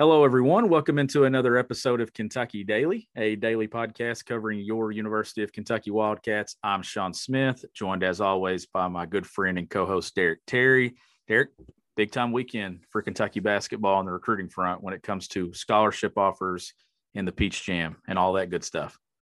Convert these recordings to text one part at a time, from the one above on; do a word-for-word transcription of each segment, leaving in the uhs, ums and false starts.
Hello, everyone. Welcome into another episode of Kentucky Daily, a daily podcast covering your University of Kentucky Wildcats. I'm Sean Smith, joined as always by my good friend and co-host Derek Terry. Derek, big time weekend for Kentucky basketball on the recruiting front when it comes to scholarship offers and the Peach Jam and all that good stuff.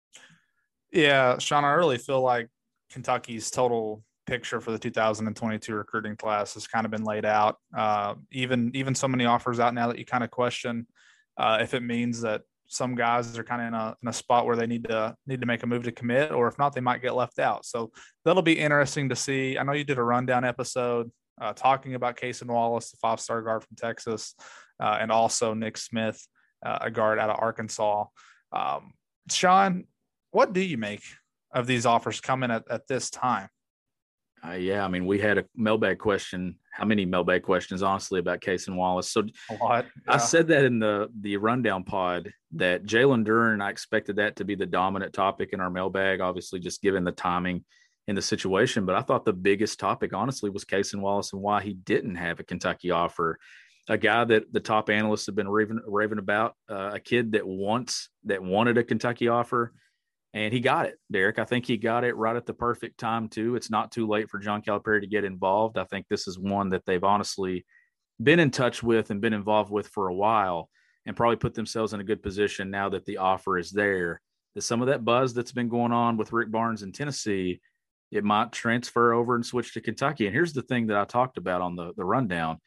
Yeah, Sean, I really feel like Kentucky's total picture for the two thousand twenty-two recruiting class has kind of been laid out. Uh, even even so many offers out now that you kind of question uh, if it means that some guys are kind of in a in a spot where they need to need to make a move to commit, or if not, they might get left out. So that'll be interesting to see. I know you did a rundown episode uh, talking about Cason Wallace, the five-star guard from Texas, uh, and also Nick Smith, uh, a guard out of Arkansas. Um, Sean, what do you make of these offers coming at, at this time? Uh, yeah, I mean, we had a mailbag question. How many mailbag questions, honestly, about Cason Wallace? So a lot. Yeah. I said that in the the rundown pod that Jalen Duren, I expected that to be the dominant topic in our mailbag, obviously just given the timing and the situation. But I thought the biggest topic, honestly, was Cason Wallace and why he didn't have a Kentucky offer. A guy that the top analysts have been raving, raving about, uh, a kid that wants that wanted a Kentucky offer. And he got it, Derek. I think he got it right at the perfect time, too. It's not too late for John Calipari to get involved. I think this is one that they've honestly been in touch with and been involved with for a while and probably put themselves in a good position now that the offer is there. That some of that buzz that's been going on with Rick Barnes in Tennessee, it might transfer over and switch to Kentucky. And here's the thing that I talked about on the, the rundown.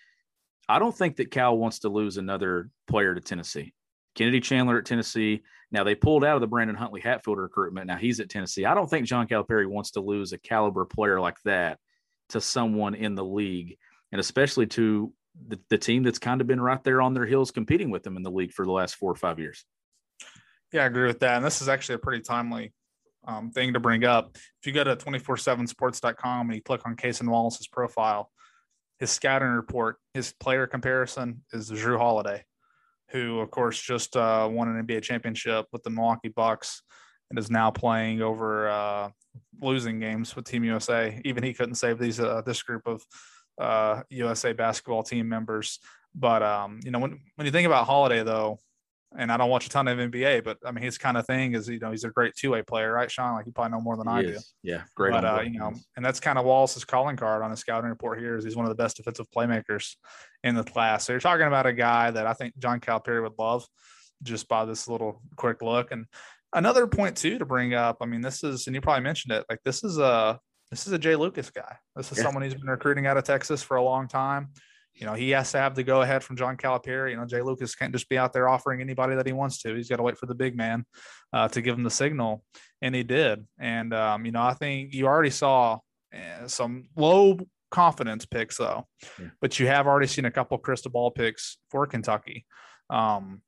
I don't think that Cal wants to lose another player to Tennessee. Kennedy Chandler at Tennessee. Now, they pulled out of the Brandon Huntley Hatfield recruitment. Now he's at Tennessee. I don't think John Calipari wants to lose a caliber player like that to someone in the league, and especially to the, the team that's kind of been right there on their heels competing with them in the league for the last four or five years. Yeah, I agree with that. And this is actually a pretty timely um, thing to bring up. If you go to two forty-seven sports dot com and you click on Cason Wallace's profile, his scouting report, his player comparison is Jrue Holiday, who, of course, just uh, won an N B A championship with the Milwaukee Bucks and is now playing over uh, losing games with Team U S A. Even he couldn't save these uh, this group of uh, U S A basketball team members. But, um, you know, when, when you think about Holiday, though, and I don't watch a ton of N B A, but, I mean, his kind of thing is, you know, he's a great two-way player, right, Sean? Like, you probably know more than he I is. do. Yeah, great. But, uh, you know, and that's kind of Wallace's calling card on his scouting report here is he's one of the best defensive playmakers in the class. So you're talking about a guy that I think John Calipari would love just by this little quick look. And another point, too, to bring up, I mean, this is, and you probably mentioned it, like this is a, this is a Jay Lucas guy. This is yeah. someone who's been recruiting out of Texas for a long time. You know, he has to have the go ahead from John Calipari. You know, Jay Lucas can't just be out there offering anybody that he wants to. He's got to wait for the big man uh, to give him the signal. And he did. And, um, you know, I think you already saw uh, some low confidence picks, though. Yeah. But you have already seen a couple of crystal ball picks for Kentucky. Um,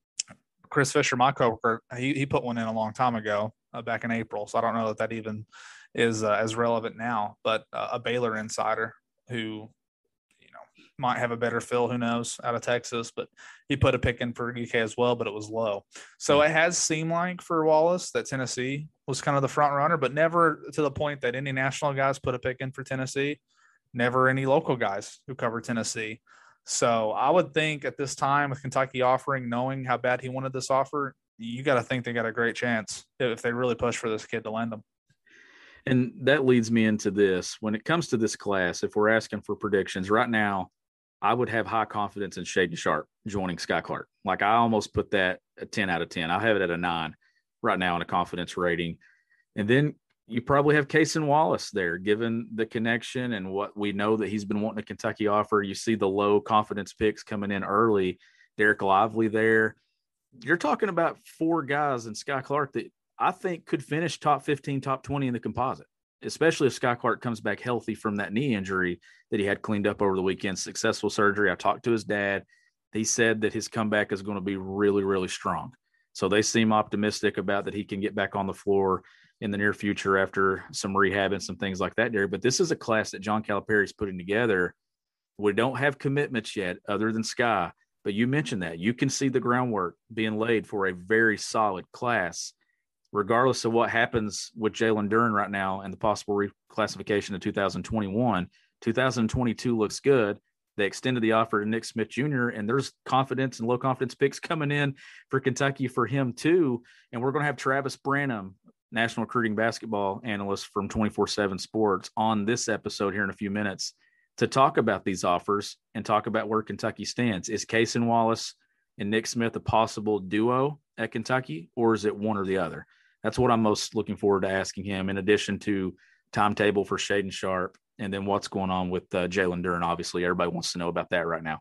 Chris Fisher, my coworker, he, he put one in a long time ago, uh, back in April. So I don't know that that even is uh, as relevant now. But uh, a Baylor insider who – might have a better fill, who knows, out of Texas, but he put a pick in for U K as well, but it was low. So it has seemed like for Wallace that Tennessee was kind of the front runner, but never to the point that any national guys put a pick in for Tennessee, never any local guys who cover Tennessee. So I would think at this time with Kentucky offering, knowing how bad he wanted this offer, you got to think they got a great chance if they really push for this kid to lend them. And that leads me into this. When it comes to this class, if we're asking for predictions right now, I would have high confidence in Shaedon Sharpe joining Skyy Clark. Like I almost put that a ten out of ten. I have it at a nine right now in a confidence rating. And then you probably have Cason Wallace there, given the connection and what we know that he's been wanting a Kentucky offer. You see the low confidence picks coming in early. Derek Lively there. You're talking about four guys in Skyy Clark that I think could finish top fifteen, top twenty in the composite, especially if Skyy Clark comes back healthy from that knee injury that he had cleaned up over the weekend, successful surgery. I talked to his dad. He said that his comeback is going to be really, really strong. So they seem optimistic about that he can get back on the floor in the near future after some rehab and some things like that, Derek. But this is a class that John Calipari is putting together. We don't have commitments yet other than Skyy, but you mentioned that. You can see the groundwork being laid for a very solid class, regardless of what happens with Jalen Duren right now and the possible reclassification of two thousand twenty-one. two thousand twenty-two looks good. They extended the offer to Nick Smith Junior, and there's confidence and low confidence picks coming in for Kentucky for him too. And we're going to have Travis Branham, national recruiting basketball analyst from twenty-four seven Sports, on this episode here in a few minutes to talk about these offers and talk about where Kentucky stands. Is Cason Wallace and Nick Smith a possible duo at Kentucky, or is it one or the other? That's what I'm most looking forward to asking him, in addition to timetable for Shaedon Sharpe, and then what's going on with uh, Jalen Duren. Obviously, everybody wants to know about that right now.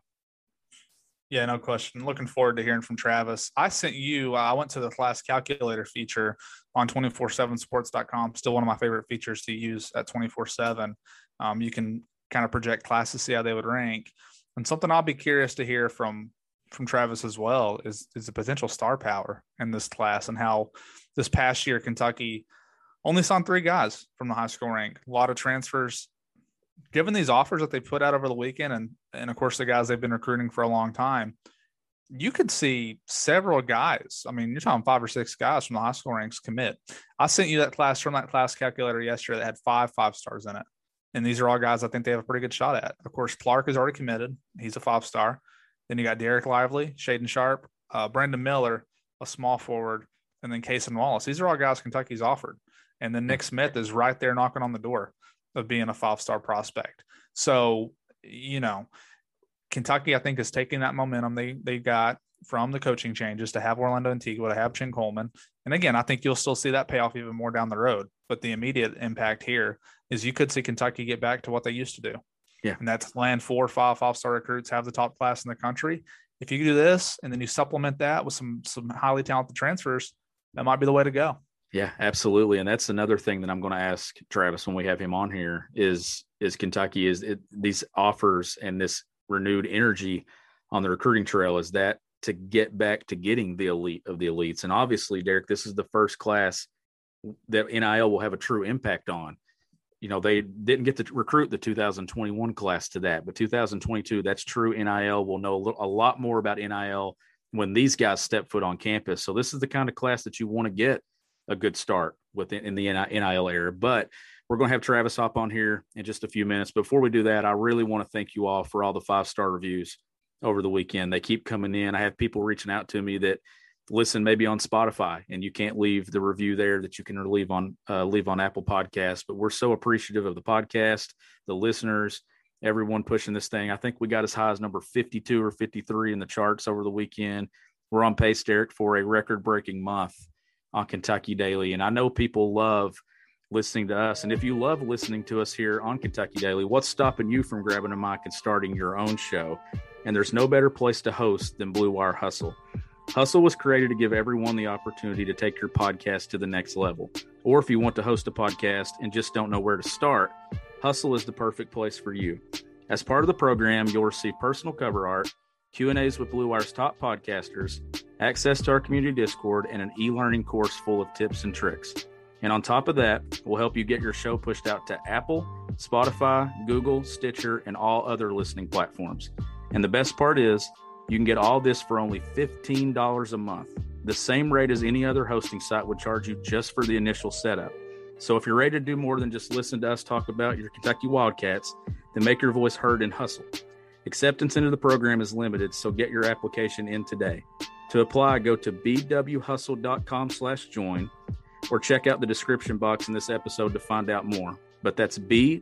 Yeah, no question. Looking forward to hearing from Travis. I sent you, uh, I went to the class calculator feature on two forty-seven sports dot com. Still one of my favorite features to use at twenty-four seven. Um, you can kind of project classes, see how they would rank. And something I'll be curious to hear from from Travis as well is, is the potential star power in this class, and how this past year Kentucky only signed three guys from the high school rank. A lot of transfers. Given these offers that they put out over the weekend, and, and of course the guys they've been recruiting for a long time, you could see several guys. I mean, you're talking five or six guys from the high school ranks commit. I sent you that class from that class calculator yesterday that had five five stars in it. And these are all guys I think they have a pretty good shot at. Of course, Clark is already committed. He's a five-star. Then you got Derek Lively, Shaedon Sharpe, uh, Brandon Miller, a small forward, and then Cason Wallace. These are all guys Kentucky's offered. And then Nick Smith is right there knocking on the door of being a five-star prospect. So, you know, Kentucky, I think, is taking that momentum they they got from the coaching changes to have Orlando Antigua, to have Chin Coleman. And again, I think you'll still see that pay off even more down the road. But the immediate impact here is you could see Kentucky get back to what they used to do. Yeah. And that's land four or five five-star recruits, have the top class in the country. If you do this and then you supplement that with some some highly talented transfers, that might be the way to go. Yeah, absolutely. And that's another thing that I'm going to ask Travis when we have him on here is, is Kentucky, is it, these offers and this renewed energy on the recruiting trail, is that to get back to getting the elite of the elites? And obviously, Derek, this is the first class that N I L will have a true impact on. You know, they didn't get to recruit the two thousand twenty-one class to that, but two thousand twenty-two, that's true. N I L will know a, little, a lot more about N I L when these guys step foot on campus. So this is the kind of class that you want to get a good start with in the N I L era. But we're going to have Travis hop on here in just a few minutes. Before we do that, I really want to thank you all for all the five-star reviews over the weekend. They keep coming in. I have people reaching out to me that listen maybe on Spotify, and you can't leave the review there that you can leave on uh, leave on Apple Podcasts. But we're so appreciative of the podcast, the listeners, everyone pushing this thing. I think we got as high as number fifty-two or fifty-three in the charts over the weekend. We're on pace, Derek, for a record-breaking month on Kentucky Daily. And I know people love listening to us. And if you love listening to us here on Kentucky Daily, what's stopping you from grabbing a mic and starting your own show? And there's no better place to host than Blue Wire Hustle. Hustle was created to give everyone the opportunity to take your podcast to the next level. Or if you want to host a podcast and just don't know where to start, Hustle is the perfect place for you. As part of the program, you'll receive personal cover art, Q and A's with Blue Wire's top podcasters, access to our community Discord, and an e-learning course full of tips and tricks. And on top of that, we'll help you get your show pushed out to Apple, Spotify, Google, Stitcher, and all other listening platforms. And the best part is, you can get all this for only fifteen dollars a month, the same rate as any other hosting site would charge you just for the initial setup. So if you're ready to do more than just listen to us talk about your Kentucky Wildcats, then make your voice heard and hustle. Acceptance into the program is limited, so get your application in today. To apply, go to bwhustle.com slash join or check out the description box in this episode to find out more. But that's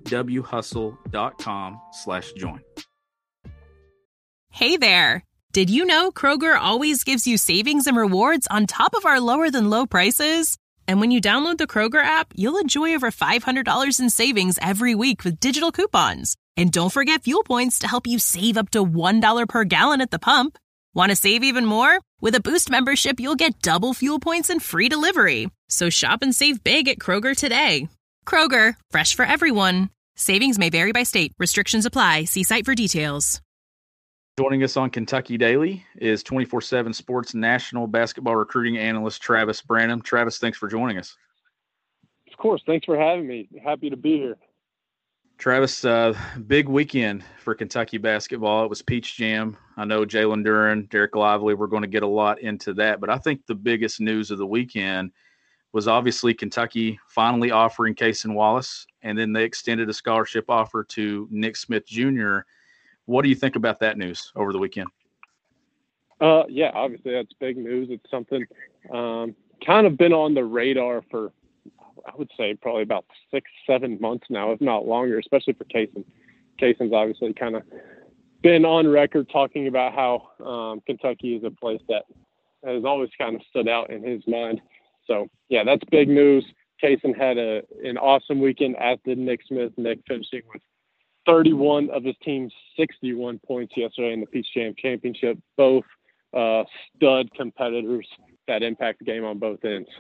bwhustle.com slash join. Hey there. Did you know Kroger always gives you savings and rewards on top of our lower than low prices? And when you download the Kroger app, you'll enjoy over five hundred dollars in savings every week with digital coupons. And don't forget fuel points to help you save up to one dollar per gallon at the pump. Want to save even more? With a Boost membership, you'll get double fuel points and free delivery. So shop and save big at Kroger today. Kroger, fresh for everyone. Savings may vary by state. Restrictions apply. See site for details. Joining us on Kentucky Daily is twenty-four seven Sports national basketball recruiting analyst Travis Branham. Travis, thanks for joining us. Of course. Thanks for having me. Happy to be here. Travis, uh, big weekend for Kentucky basketball. It was Peach Jam. I know Jalen Duren, Derek Lively, we're going to get a lot into that. But I think the biggest news of the weekend was obviously Kentucky finally offering Cason Wallace, and then they extended a scholarship offer to Nick Smith Junior What do you think about that news over the weekend? Uh, yeah, obviously that's big news. It's something um, kind of been on the radar for, I would say, probably about six, seven months now, if not longer, especially for Cason. Cason's obviously kind of been on record talking about how um, Kentucky is a place that has always kind of stood out in his mind. So, yeah, that's big news. Cason had a an awesome weekend, as did Nick Smith. Nick finishing with thirty-one of his team's sixty-one points yesterday in the Peach Jam Championship. Both uh, stud competitors that impact the game on both ends.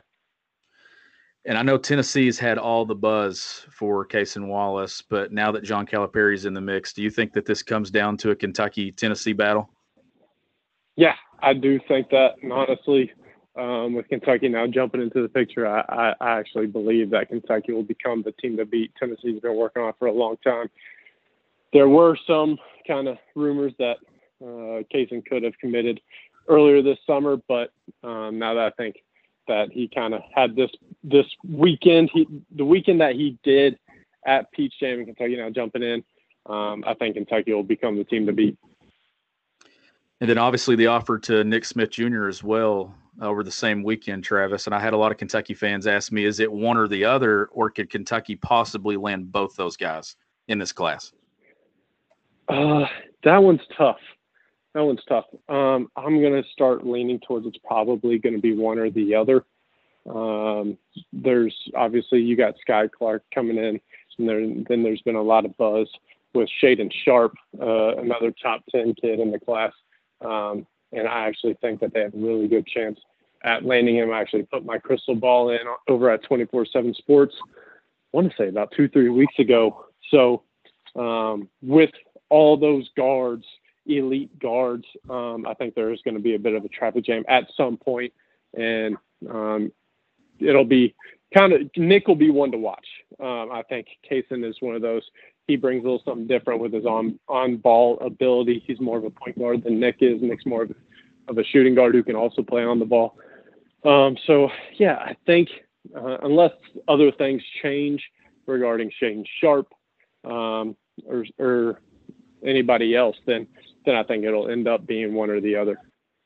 And I know Tennessee's had all the buzz for Cason Wallace, but now that John Calipari's in the mix, do you think that this comes down to a Kentucky-Tennessee battle? Yeah, I do think that. And honestly, um, with Kentucky now jumping into the picture, I, I, I actually believe that Kentucky will become the team to beat. Tennessee's been working on it for a long time. There were some kind of rumors that uh, Cason could have committed earlier this summer, but um, now that I think that he kind of had this this weekend, he, the weekend that he did at Peach Jam in Kentucky, now jumping in, um, I think Kentucky will become the team to beat. And then obviously the offer to Nick Smith Junior as well over the same weekend, Travis. And I had a lot of Kentucky fans ask me, is it one or the other, or could Kentucky possibly land both those guys in this class? Uh, that one's tough. That one's tough. Um, I'm going to start leaning towards it's probably going to be one or the other. Um, there's obviously you got Sky Clark coming in, and there, then there's been a lot of buzz with Shaden Sharp, uh, another top ten kid in the class. Um, and I actually think that they have a really good chance at landing him. I actually put my crystal ball in over at twenty-four seven Sports, I want to say about two, three weeks ago. So um, with all those guards, elite guards, um, I think there is going to be a bit of a traffic jam at some point, and um, it'll be kind of Nick will be one to watch. Um, I think Cason is one of those. He brings a little something different with his on on ball ability. He's more of a point guard than Nick is. Nick's more of a, of a shooting guard who can also play on the ball. Um, so yeah, I think uh, unless other things change regarding Shaden Sharp um, or, or anybody else, then then I think it'll end up being one or the other.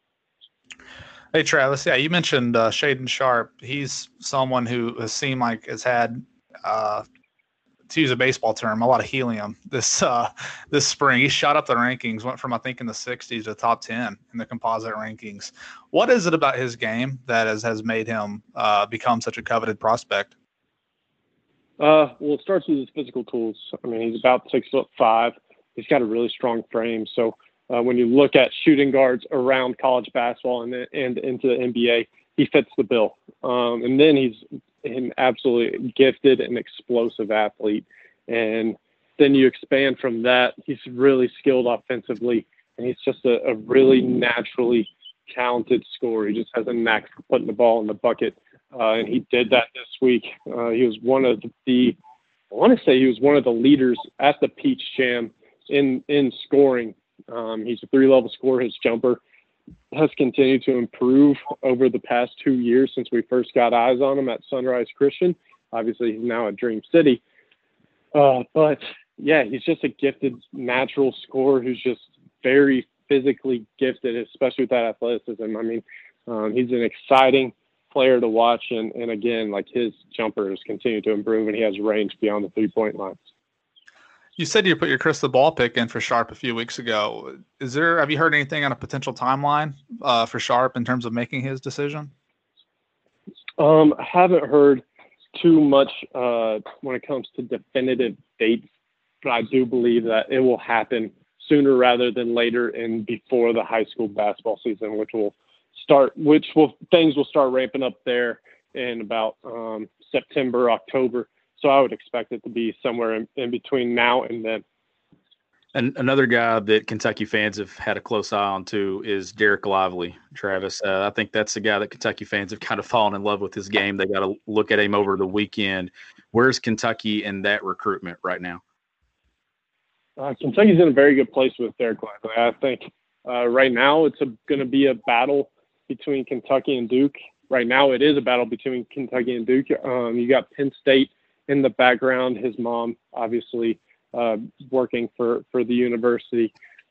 Hey, Travis. Yeah, you mentioned uh, Shaden Sharp. He's someone who has seemed like has had, uh, to use a baseball term, a lot of helium this uh, this spring. He shot up the rankings, went from I think in the sixties to top ten in the composite rankings. What is it about his game that has, has made him uh, become such a coveted prospect? Uh, well, it starts with his physical tools. I mean, he's about six foot five. He's got a really strong frame. So uh, when you look at shooting guards around college basketball and, and into the N B A, he fits the bill. Um, and then he's an absolutely gifted and explosive athlete. And then you expand from that. He's really skilled offensively, and he's just a, a really naturally talented scorer. He just has a knack for putting the ball in the bucket. Uh, and he did that this week. Uh, he was one of the, I want to say he was one of the leaders at the Peach Jam in, in scoring. Um, he's a three-level scorer. His jumper has continued to improve over the past two years since we first got eyes on him at Sunrise Christian. Obviously, he's now at Dream City. Uh, but, yeah, he's just a gifted natural scorer who's just very physically gifted, especially with that athleticism. I mean, um, he's an exciting player to watch, and, and again, like his jumper has continued to improve, and he has range beyond the three-point line. You said you put your crystal ball pick in for Sharp a few weeks ago. Is there? Have you heard anything on a potential timeline uh, for Sharp in terms of making his decision? Um, I haven't heard too much uh, when it comes to definitive dates, but I do believe that it will happen sooner rather than later and before the high school basketball season, which will start, which will things will start ramping up there in about um, September, October. So I would expect it to be somewhere in, in between now and then. And another guy that Kentucky fans have had a close eye on too is Derek Lively, Travis. Uh, I think that's the guy that Kentucky fans have kind of fallen in love with his game. They got to look at him over the weekend. Where's Kentucky in that recruitment right now? Uh, Kentucky's in a very good place with Derek Lively. I think uh, right now it's going to be a battle between Kentucky and Duke. Right now it is a battle between Kentucky and Duke. Um, you got Penn State in the background, his mom obviously uh, working for, for the university.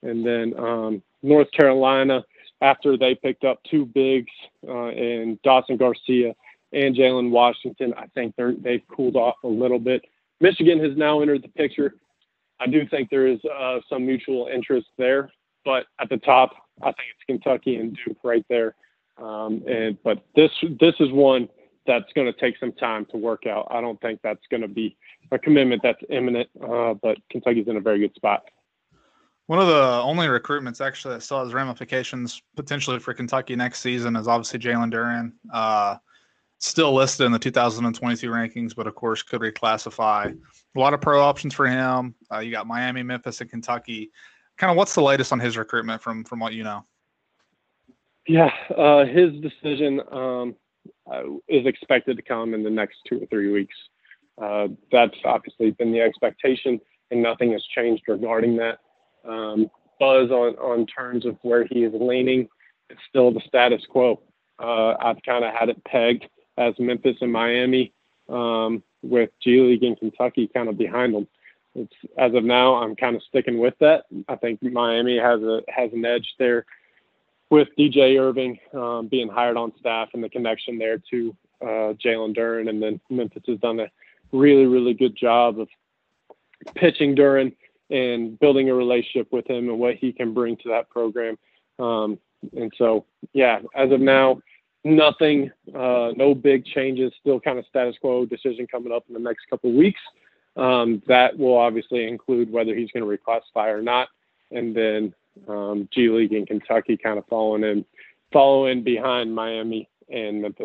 And then um, North Carolina, after they picked up two bigs uh, in Dawson Garcia and Jalen Washington, I think they're, they've cooled off a little bit. Michigan has now entered the picture. I do think there is uh, some mutual interest there, but at the top, I think it's Kentucky and Duke right there. Um, and but this this is one that's going to take some time to work out. I don't think that's going to be a commitment that's imminent, uh, but Kentucky's in a very good spot. One of the only recruitments actually that still has ramifications potentially for Kentucky next season is obviously Jalen Duren. Uh, still listed in the two thousand twenty-two rankings, but of course could reclassify. A lot of pro options for him. Uh, you got Miami, Memphis, and Kentucky. Kind of what's the latest on his recruitment from from what you know? Yeah, uh, his decision um, uh, is expected to come in the next two or three weeks. Uh, that's obviously been the expectation, and nothing has changed regarding that. Um, buzz on, on terms of where he is leaning, it's still the status quo. Uh, I've kind of had it pegged as Memphis and Miami, um, with G League and Kentucky kind of behind them. It's, as of now, I'm kind of sticking with that. I think Miami has a has an edge there with D J Irving um, being hired on staff and the connection there to uh, Jalen Duren. And then Memphis has done a really, really good job of pitching Duren and building a relationship with him and what he can bring to that program. Um, and so, yeah, as of now, nothing, uh, no big changes, still kind of status quo, decision coming up in the next couple of weeks. Um, that will obviously include whether he's going to reclassify or not. And then um, G League in Kentucky kind of following in, following behind Miami and Memphis.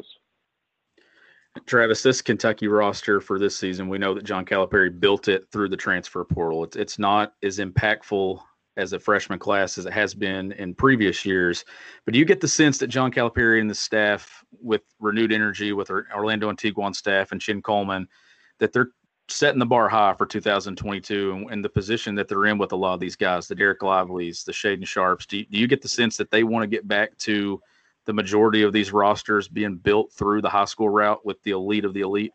Travis, this Kentucky roster for this season, we know that John Calipari built it through the transfer portal. It's it's not as impactful as a freshman class as it has been in previous years. But do you get the sense that John Calipari and the staff, with renewed energy, with Orlando Antigua on staff and Chin Coleman, that they're setting the bar high for two thousand twenty-two and, and the position that they're in with a lot of these guys, the Derek Lively's, the Shaden Sharps? Do you, do you get the sense that they want to get back to the majority of these rosters being built through the high school route with the elite of the elite?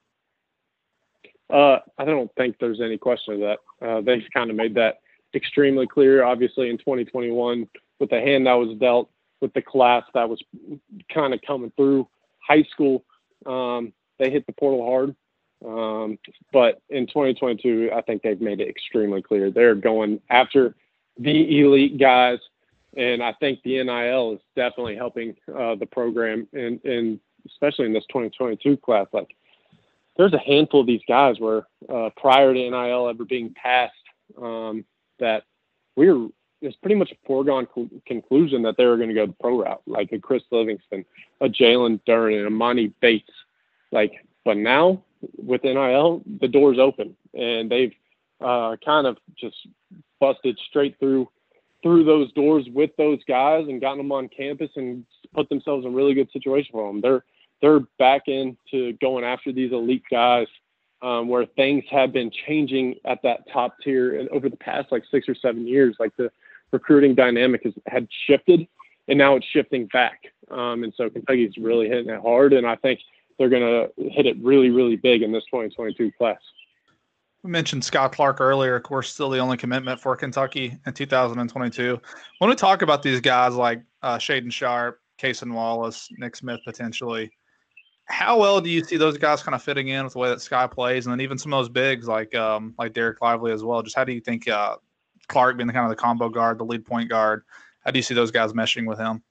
Uh, I don't think there's any question of that. Uh, they've kind of made that extremely clear, obviously, in twenty twenty-one with the hand that was dealt, with the class that was kind of coming through high school. Um, they hit the portal hard. Um, but in twenty twenty-two, I think they've made it extremely clear. They're going after the elite guys. And I think the N I L is definitely helping uh, the program, and, and especially in this twenty twenty-two class. Like, there's a handful of these guys where uh, prior to N I L ever being passed, um, that we were it's pretty much a foregone co- conclusion that they were going to go the pro route, like a Chris Livingston, a Jalen Duren, and a Monty Bates. Like, but now with N I L, the door's open, and they've uh, kind of just busted straight through. through those doors with those guys and gotten them on campus and put themselves in a really good situation for them. They're, they're back into going after these elite guys um, where things have been changing at that top tier. And over the past like six or seven years, like the recruiting dynamic has had shifted, and now it's shifting back. Um, and so Kentucky's really hitting it hard. And I think they're going to hit it really, really big in this twenty twenty-two class. We mentioned Scott Clark earlier, of course, still the only commitment for Kentucky in two thousand twenty-two. When we talk about these guys like uh, Shaden Sharp, Cason Wallace, Nick Smith potentially, how well do you see those guys kind of fitting in with the way that Sky plays? And then even some of those bigs like um, like Derek Lively as well. Just how do you think uh, Clark being the kind of the combo guard, the lead point guard, how do you see those guys meshing with him?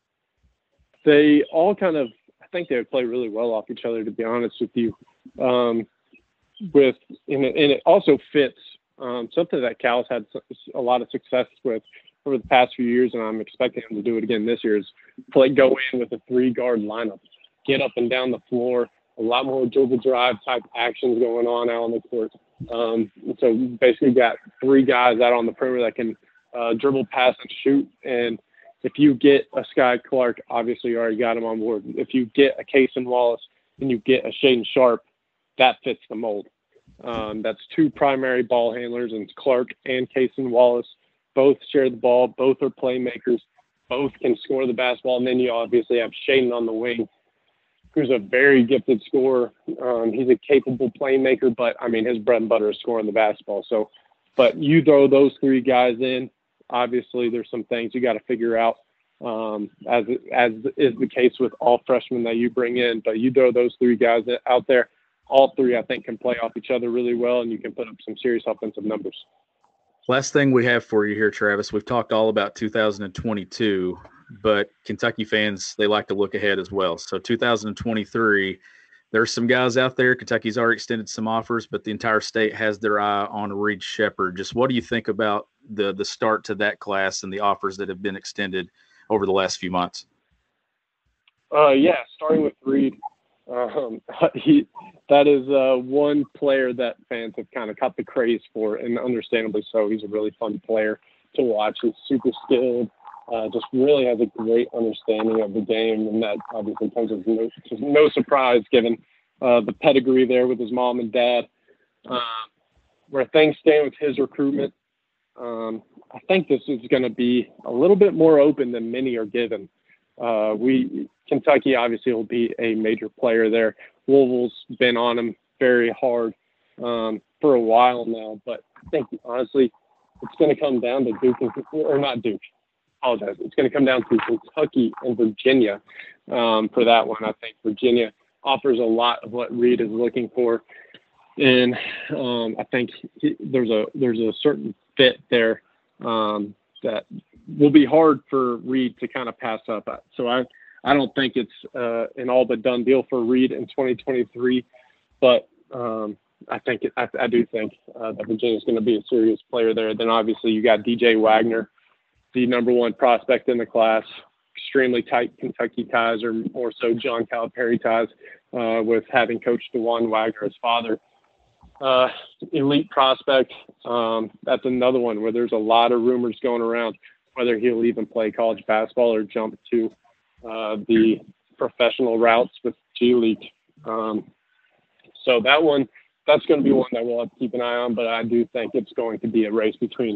They all kind of, I think they would play really well off each other, to be honest with you. Um, with and it, and it also fits um, something that Cal's had a lot of success with over the past few years, and I'm expecting him to do it again this year, is play go in with a three guard lineup, get up and down the floor, a lot more dribble drive type actions going on out on the court. Um, so basically got three guys out on the perimeter that can uh, dribble, pass, and shoot. And if you get a Sky Clark, obviously you already got him on board. If you get a Cason Wallace and you get a Shaden Sharp, that fits the mold. Um, that's two primary ball handlers, and Clark and Cason Wallace both share the ball. Both are playmakers. Both can score the basketball. And then you obviously have Shaden on the wing, who's a very gifted scorer. Um, he's a capable playmaker, but, I mean, his bread and butter is scoring the basketball. So, but you throw those three guys in, obviously there's some things you got to figure out, um, as as is the case with all freshmen that you bring in. But you throw those three guys out there, all three I think can play off each other really well, and you can put up some serious offensive numbers. Last thing we have for you here, Travis, we've talked all about two thousand twenty-two, but Kentucky fans, they like to look ahead as well. So two thousand twenty-three, there's some guys out there. Kentucky's already extended some offers, but the entire state has their eye on Reed Sheppard. Just what do you think about the the start to that class and the offers that have been extended over the last few months? Uh, yeah, starting with Reed. Um, he, that is uh, one player that fans have kind of caught the craze for, and understandably so. He's a really fun player to watch. He's super skilled, uh, just really has a great understanding of the game, and that obviously comes as no, just no surprise given uh, the pedigree there with his mom and dad. Uh, where things stand with his recruitment, um, I think this is going to be a little bit more open than many are given. Uh, we Kentucky obviously will be a major player there. Louisville's been on him very hard um, for a while now, but I think honestly it's going to come down to Duke and, or not Duke. I apologize. It's going to come down to Kentucky and Virginia um, for that one. I think Virginia offers a lot of what Reed is looking for, and um, I think he, there's a there's a certain fit there um, that will be hard for Reed to kind of pass up at. So I, I don't think it's uh, an all but done deal for Reed in twenty twenty-three, but um, I think it, I, I do think uh, that Virginia is going to be a serious player there. Then obviously you got D J Wagner, the number one prospect in the class, extremely tight Kentucky ties, or more so John Calipari ties, uh, with having coached DeJuan Wagner, his father. Uh, elite prospect. Um, that's another one where there's a lot of rumors going around whether he'll even play college basketball or jump to uh, the professional routes with G League. Um, so that one, that's going to be one that we'll have to keep an eye on, but I do think it's going to be a race between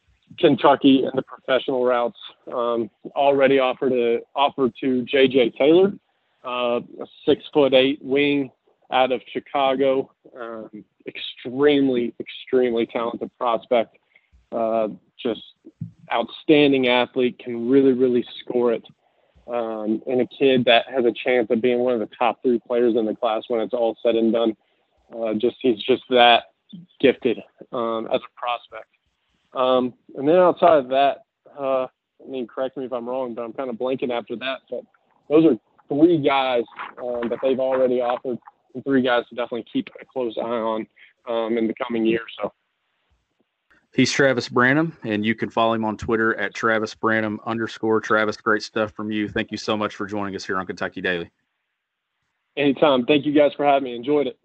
Kentucky and the professional routes. Um, already offered a offer to J J Taylor, uh, a six foot eight wing out of Chicago. Um, extremely, extremely talented prospect. Uh, just outstanding athlete, can really, really score it. Um, and a kid that has a chance of being one of the top three players in the class when it's all said and done. Uh, just he's just that gifted um, as a prospect. Um, and then outside of that, uh, I mean, correct me if I'm wrong, but I'm kind of blanking after that. But those are three guys um, that they've already offered, and three guys to definitely keep a close eye on um, in the coming year or so. He's Travis Branham, and you can follow him on Twitter at Travis Branham underscore. Travis, great stuff from you. Thank you so much for joining us here on Kentucky Daily. Anytime. Thank you guys for having me. Enjoyed it.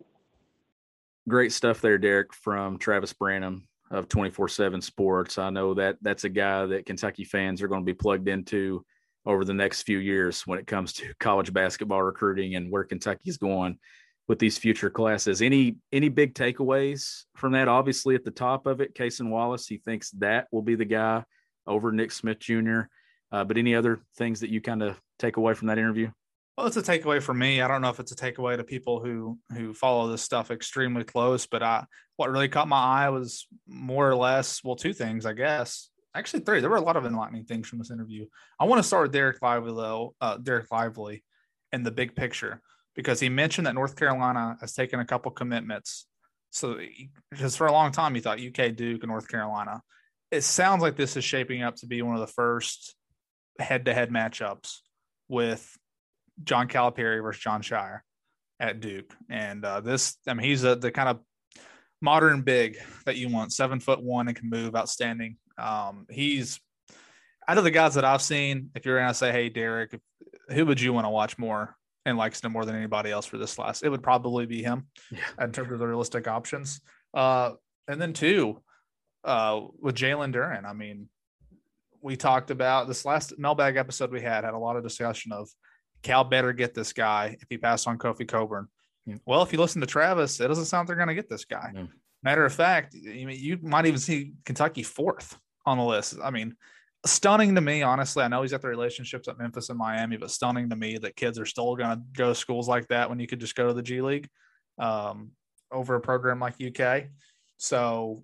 Great stuff there, Derek, from Travis Branham of twenty-four seven Sports. I know that that's a guy that Kentucky fans are going to be plugged into over the next few years when it comes to college basketball recruiting and where Kentucky's going with these future classes. Any any big takeaways from that? Obviously, at the top of it, Cason Wallace, he thinks that will be the guy over Nick Smith Junior Uh, but any other things that you kind of take away from that interview? Well, it's a takeaway for me. I don't know if it's a takeaway to people who who follow this stuff extremely close, but I what really caught my eye was more or less, well, two things, I guess. Actually, three. There were a lot of enlightening things from this interview. I want to start with Derek Lively, though, uh, Derek Lively and the big picture, because he mentioned that North Carolina has taken a couple commitments. So because for a long time, he thought U K, Duke, and North Carolina. It sounds like this is shaping up to be one of the first head-to-head matchups with John Calipari versus Jon Scheyer at Duke. And uh, this, I mean, he's a, the kind of modern big that you want, seven foot one and can move, outstanding. Um, he's out of the guys that I've seen, if you're going to say, hey, Derek, who would you want to watch more in Lexington more than anybody else for this class? It would probably be him yeah. in terms of the realistic options. Uh, and then two, uh, with Jalen Duren, I mean, we talked about this last mailbag episode we had, had a lot of discussion of Cal better get this guy if he passed on Kofi Coburn. Yeah. Well, if you listen to Travis, it doesn't sound like they're going to get this guy. Yeah. Matter of fact, you, you might even see Kentucky fourth on the list. I mean, stunning to me, honestly. I know he's got the relationships at Memphis and Miami, but stunning to me that kids are still going to go to schools like that when you could just go to the G League um, over a program like U K. So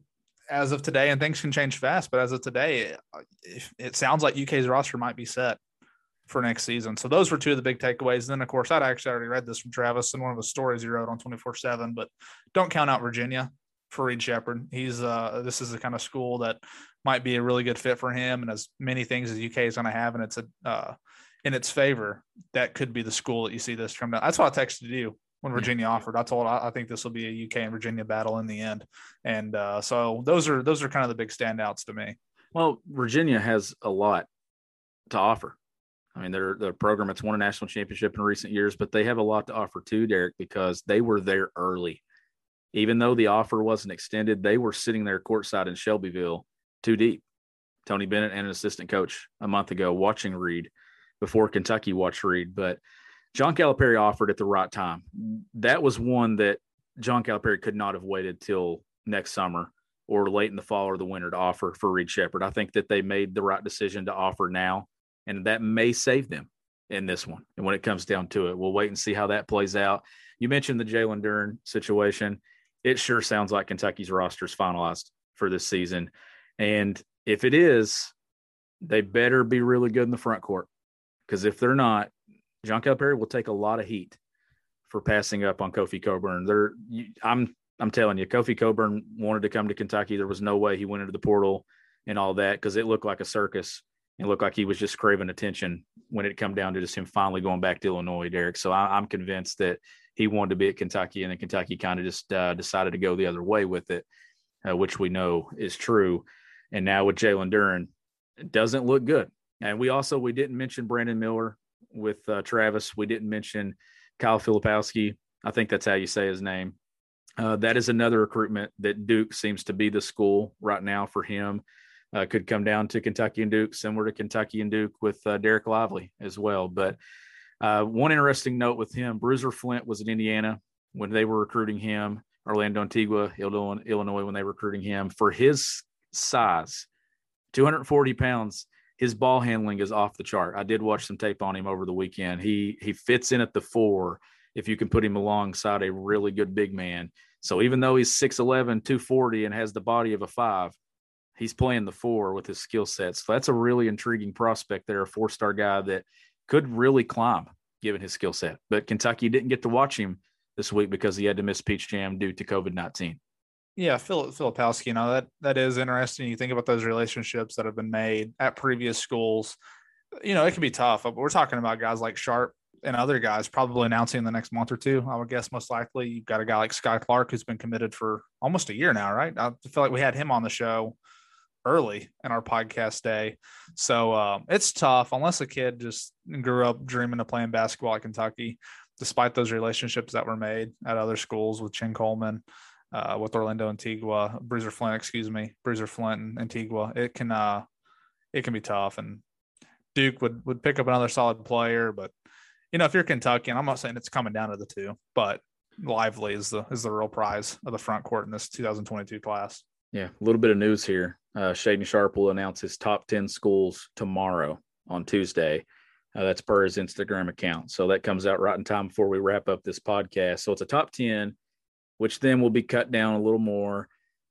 as of today, and things can change fast, but as of today, it, it sounds like U K's roster might be set for next season. So those were two of the big takeaways. And then, of course, I'd actually already read this from Travis in one of the stories he wrote on twenty-four seven, but don't count out Virginia for Reed Sheppard. He's uh, this is the kind of school that might be a really good fit for him, and as many things as U K is going to have, and it's a uh, in its favor, that could be the school that you see this come down. That's what I texted you when Virginia yeah. offered. I told I, I think this will be a U K and Virginia battle in the end, and uh, so those are those are kind of the big standouts to me. Well, Virginia has a lot to offer. I mean, they're the program that's won a national championship in recent years, but they have a lot to offer too, Derek, because they were there early. Even though the offer wasn't extended, they were sitting there courtside in Shelbyville, too deep. Tony Bennett and an assistant coach a month ago watching Reed before Kentucky watched Reed. But John Calipari offered at the right time. That was one that John Calipari could not have waited till next summer or late in the fall or the winter to offer for Reed Sheppard. I think that they made the right decision to offer now, and that may save them in this one. And when it comes down to it, we'll wait and see how that plays out. You mentioned the Jalen Duren situation. It sure sounds like Kentucky's roster is finalized for this season. And if it is, they better be really good in the front court. Because if they're not, John Calipari will take a lot of heat for passing up on Kofi Cockburn. They're, I'm I'm telling you, Kofi Cockburn wanted to come to Kentucky. There was no way he went into the portal and all that because it looked like a circus. It looked like he was just craving attention when it come down to just him finally going back to Illinois, Derek. So I, I'm convinced that he wanted to be at Kentucky, and then Kentucky kind of just uh, decided to go the other way with it, uh, which we know is true. And now with Jalen Duren, it doesn't look good. And we also, we didn't mention Brandon Miller with uh, Travis. We didn't mention Kyle Filipowski. I think that's how you say his name. Uh, that is another recruitment that Duke seems to be the school right now for him. Uh, could come down to Kentucky and Duke, similar to Kentucky and Duke with uh, Derek Lively as well. But uh, one interesting note with him, Bruiser Flint was in Indiana when they were recruiting him, Orlando Antigua, Illinois when they were recruiting him. For his size, two hundred forty pounds, his ball handling is off the chart. I did watch some tape on him over the weekend. He he fits in at the four if you can put him alongside a really good big man. So even though he's six eleven, two forty, and has the body of a five, he's playing the four with his skill sets. So that's a really intriguing prospect there, a four-star guy that could really climb given his skill set. But Kentucky didn't get to watch him this week because he had to miss Peach Jam due to COVID nineteen. Yeah, Philip Filipowski, you know, that that is interesting. You think about those relationships that have been made at previous schools. You know, it can be tough, but we're talking about guys like Sharp and other guys probably announcing in the next month or two. I would guess most likely you've got a guy like Sky Clark who's been committed for almost a year now, right? I feel like we had him on the show early in our podcast day. So um, it's tough unless a kid just grew up dreaming of playing basketball at Kentucky, despite those relationships that were made at other schools with Chin Coleman, uh, with Orlando Antigua, Bruiser Flint, excuse me, Bruiser Flint and Antigua. It can, uh, it can be tough. And Duke would, would pick up another solid player, but you know, if you're Kentucky, and I'm not saying it's coming down to the two, but Lively is the, is the real prize of the front court in this two thousand twenty-two class. Yeah, a little bit of news here. Uh, Shaedon Sharpe will announce his top ten schools tomorrow on Tuesday. Uh, that's per his Instagram account. So that comes out right in time before we wrap up this podcast. So it's a top ten, which then will be cut down a little more.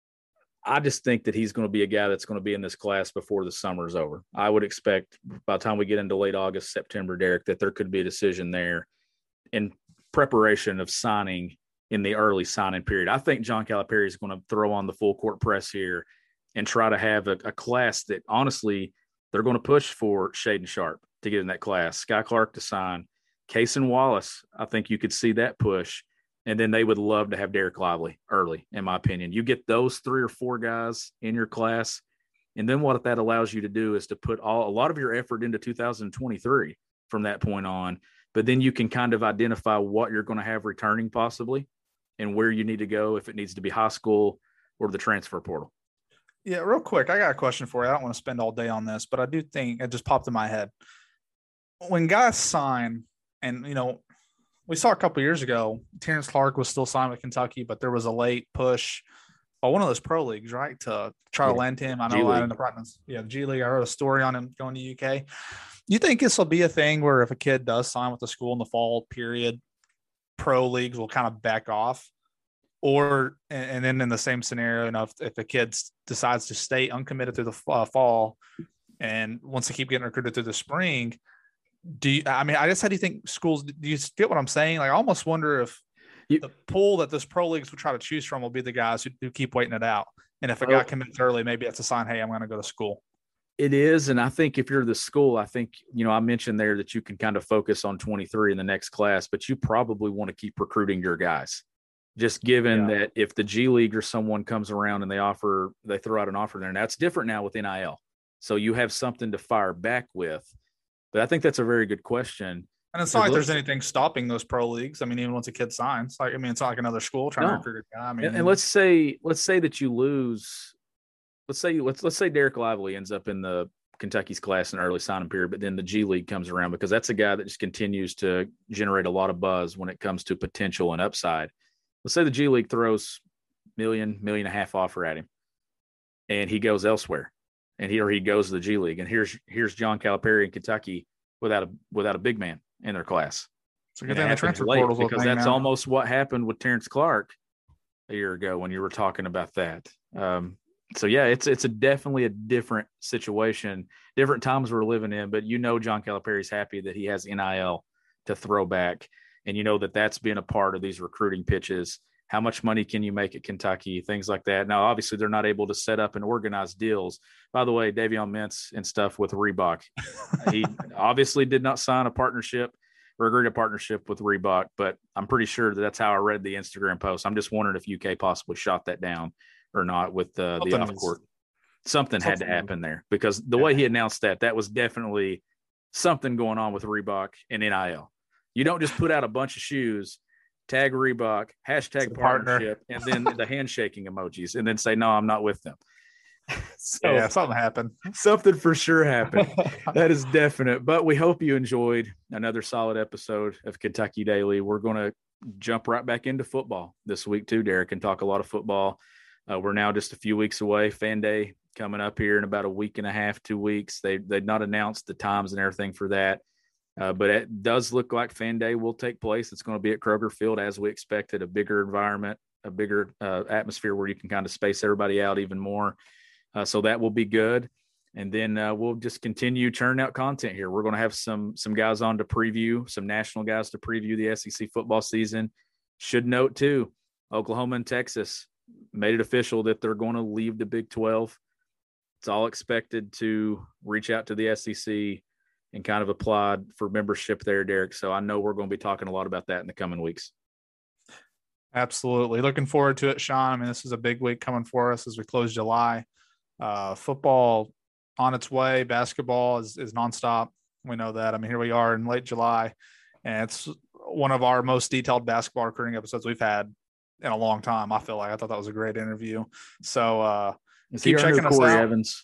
I just think that he's going to be a guy that's going to be in this class before the summer is over. I would expect by the time we get into late August, September, Derek, that there could be a decision there in preparation of signing in the early signing period. I think John Calipari is going to throw on the full court press here and try to have a, a class that honestly they're going to push for Shaedon Sharpe to get in that class, Sky Clark to sign, Cason Wallace. I think you could see that push. And then they would love to have Derek Lively early, in my opinion. You get those three or four guys in your class. And then what that allows you to do is to put all a lot of your effort into two thousand twenty-three from that point on. But then you can kind of identify what you're going to have returning possibly and where you need to go if it needs to be high school or the transfer portal. Yeah, real quick, I got a question for you. I don't want to spend all day on this, but I do think it just popped in my head. When guys sign, and, you know, we saw a couple of years ago, Terrence Clark was still signed with Kentucky, but there was a late push by one of those pro leagues, right, to try yeah. to land him. I know that in the practice. Yeah, the G League. I wrote a story on him going to U K. You think this will be a thing where if a kid does sign with the school in the fall period, pro leagues will kind of back off or and, and then in the same scenario, you know, if, if the kid decides to stay uncommitted through the uh, fall and wants to keep getting recruited through the spring, do you, I mean, I guess, how do you think schools, do you get what I'm saying? Like, I almost wonder if you, the pool that this pro leagues will try to choose from will be the guys who, who keep waiting it out. And if a guy commits early, maybe that's a sign, hey, I'm going to go to school. It is. And I think if you're the school, I think, you know, I mentioned there that you can kind of focus on twenty-three in the next class, but you probably want to keep recruiting your guys. Just given yeah. that if the G League or someone comes around and they offer, they throw out an offer there, and that's different now with N I L. So you have something to fire back with. But I think that's a very good question. And it's not like there's anything stopping those pro leagues. I mean, even once a kid signs, like, I mean, it's not like another school trying no. to recruit a guy. I mean, and, and let's say, let's say that you lose, let's say, let's, let's say Derek Lively ends up in the Kentucky's class in early signing period, but then the G League comes around, because that's a guy that just continues to generate a lot of buzz when it comes to potential and upside. Let's say the G League throws million, million and a half offer at him, and he goes elsewhere, and he or he goes to the G League, and here's here's John Calipari in Kentucky without a without a big man in their class. So good thing the transfer portal's because that's now. almost what happened with Terrence Clark a year ago when you were talking about that. Um, so yeah, it's it's a definitely a different situation, different times we're living in. But you know, John Calipari's happy that he has N I L to throw back, and you know that that's been a part of these recruiting pitches. How much money can you make at Kentucky? Things like that. Now, obviously, they're not able to set up and organize deals. By the way, Davion Mintz and stuff with Reebok. He obviously did not sign a partnership or agree to partnership with Reebok, but I'm pretty sure that that's how I read the Instagram post. I'm just wondering if U K possibly shot that down or not with uh, the off court. Something, something had to happen there, because the yeah. way he announced that, that was definitely something going on with Reebok and N I L. You don't just put out a bunch of shoes, tag Reebok, hashtag partnership, and then the handshaking emojis, and then say, no, I'm not with them. So yeah, something happened. Something for sure happened. That is definite. But we hope you enjoyed another solid episode of Kentucky Daily. We're going to jump right back into football this week too, Derek, and talk a lot of football. Uh, we're now just a few weeks away. Fan Day coming up here in about a week and a half, two weeks. They, they've not announced the times and everything for that. Uh, but it does look like Fan Day will take place. It's going to be at Kroger Field as we expected, a bigger environment, a bigger uh, atmosphere where you can kind of space everybody out even more. Uh, so that will be good. And then uh, we'll just continue churning out content here. We're going to have some some guys on to preview, some national guys to preview the S E C football season. Should note, too, Oklahoma and Texas made it official that they're going to leave the Big twelve. It's all expected to reach out to the S E C and kind of applied for membership there, Derek. So I know we're going to be talking a lot about that in the coming weeks. Absolutely. Looking forward to it, Sean. I mean, this is a big week coming for us as we close July. Uh, football on its way. Basketball is, is nonstop. We know that. I mean, here we are in late July, and it's one of our most detailed basketball recruiting episodes we've had in a long time. I feel like I thought that was a great interview. So uh, keep checking us Corey out. Evans.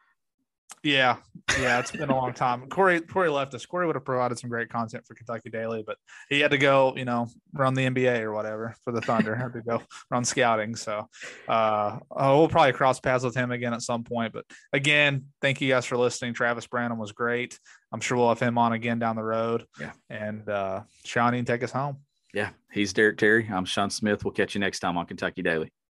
Yeah, yeah, it's been a long time. Corey, Corey left us. Corey would have provided some great content for Kentucky Daily, but he had to go, you know, run the N B A or whatever for the Thunder. Had to go run scouting. So uh, we'll probably cross paths with him again at some point. But again, thank you guys for listening. Travis Branham was great. I'm sure we'll have him on again down the road. Yeah. And uh, Sean, you can take us home. Yeah, he's Derek Terry. I'm Sean Smith. We'll catch you next time on Kentucky Daily.